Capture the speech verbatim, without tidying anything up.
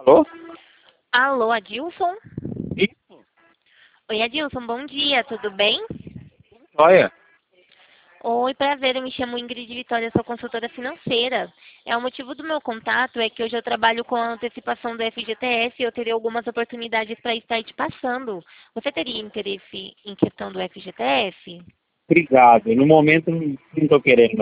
Alô? Alô, Adilson? Isso, Oi, Adilson, bom dia, tudo bem? olha. Oi, prazer, eu me chamo Ingrid Vitória, sou consultora financeira. É, o motivo do meu contato é que hoje eu trabalho com a antecipação do F G T S e eu teria algumas oportunidades para estar te passando. Você teria interesse em questão do F G T S? Obrigado. No momento não estou querendo,